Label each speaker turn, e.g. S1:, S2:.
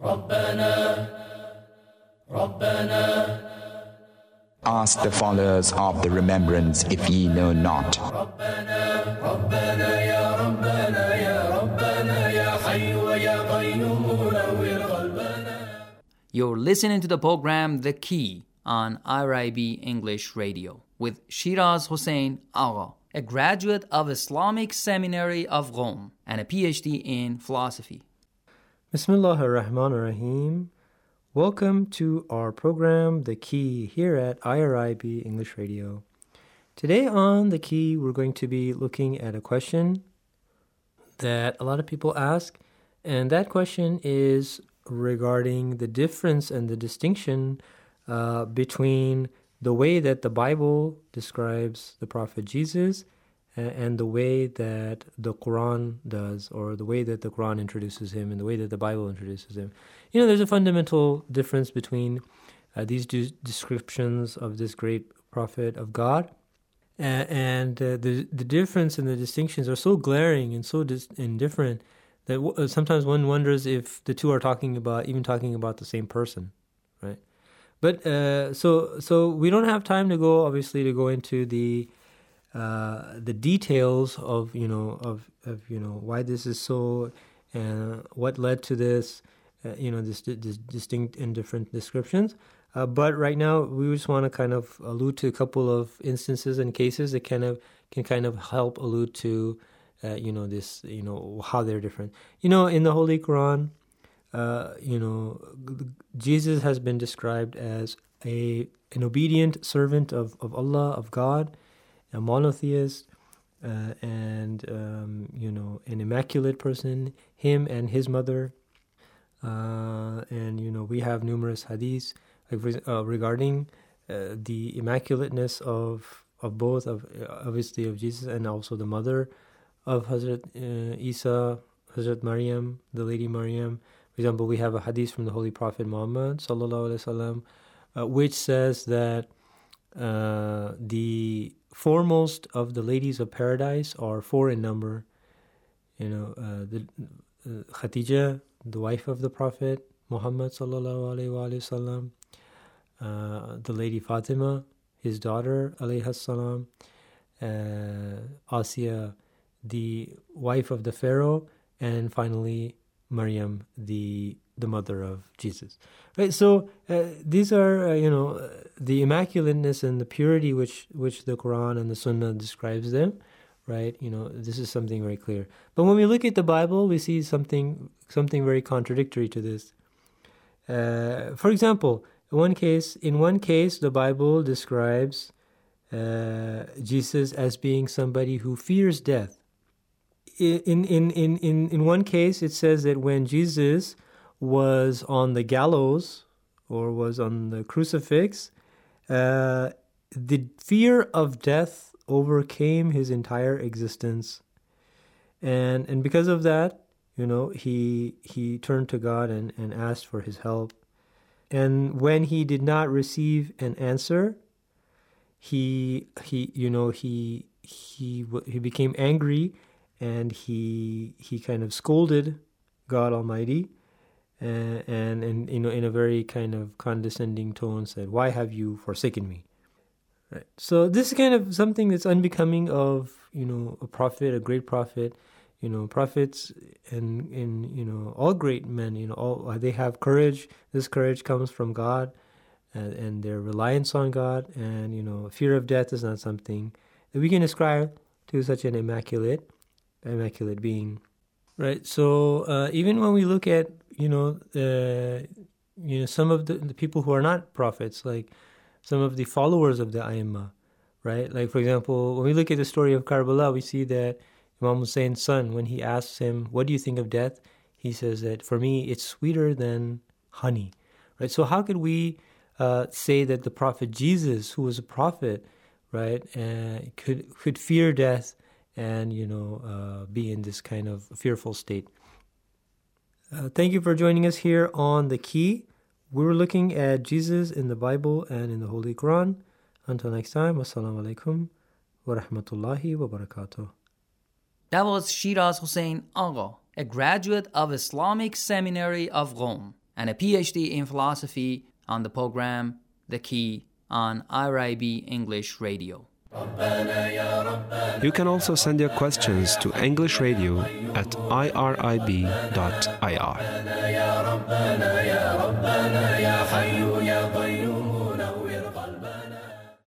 S1: Ask the followers of the remembrance if ye know not.
S2: You're listening to the program The Key on IRIB English Radio with Shiraz Hossein Agha, a graduate of Islamic Seminary of Rome and a PhD in philosophy.
S3: Bismillah ar-Rahman ar-Rahim. Welcome to our program, The Key, here at IRIB English Radio. Today on The Key, we're going to be looking at a question that a lot of people ask, and that question is regarding the difference and the distinction between the way that the Bible describes the Prophet Jesus and the way that the Quran does, or the way that the Quran introduces him and the way that the Bible introduces him. You know, there's a fundamental difference between these two descriptions of this great prophet of God, and the difference and the distinctions are so glaring and so different that sometimes one wonders if the two are talking about the same person, right? But so we don't have time to go into the details of why this is so, what led to this, this distinct and different descriptions. But right now we just want to kind of allude to a couple of instances and cases that can kind of help allude to how they're different. In the Holy Quran, Jesus has been described as an obedient servant of Allah, of God, a monotheist, and an immaculate person, him and his mother. And we have numerous hadiths regarding the immaculateness of both, obviously of Jesus and also the mother of Hazrat Isa, Hazrat Maryam, the Lady Maryam. For example, we have a hadith from the Holy Prophet Muhammad sallallahu alaihi wasallam, which says that the foremost of the ladies of paradise are four in number. Khadija, the wife of the Prophet Muhammad sallallahu alaihi wasallam, the Lady Fatima, his daughter alayha salam, Asiya, the wife of the Pharaoh, and finally Maryam, the mother of Jesus. Right. So these are the immaculateness and the purity which the Quran and the Sunnah describes them. Right. This is something very clear. But when we look at the Bible, we see something very contradictory to this. For example, in one case, the Bible describes Jesus as being somebody who fears death. In one case, it says that when Jesus was on the gallows or was on the crucifix, the fear of death overcame his entire existence, and because of that, he turned to God and asked for his help. And when he did not receive an answer, he became angry. And he kind of scolded God Almighty, and in a very kind of condescending tone said, "Why have you forsaken me?" Right. So this is kind of something that's unbecoming of a prophet, a great prophet. Prophets and all great men. All they have courage. This courage comes from God, and their reliance on God. And fear of death is not something that we can ascribe to such an immaculate being, right? So even when we look at some of the people who are not prophets, like some of the followers of the A'immah, right? Like for example, when we look at the story of Karbala, we see that Imam Hussein's son, when he asks him, "What do you think of death?" he says that, "For me, it's sweeter than honey," right? So how could we say that the Prophet Jesus, who was a prophet, right, could fear death and be in this kind of fearful state? Thank you for joining us here on The Key. We were looking at Jesus in the Bible and in the Holy Quran. Until next time, wassalamu alaikum wa rahmatullahi wa barakatuh.
S2: That was Shiraz Hossein Agha, a graduate of Islamic Seminary of Rome and a PhD in philosophy on the program The Key on IRIB English Radio.
S4: You can also send your questions to English Radio at irib.ir.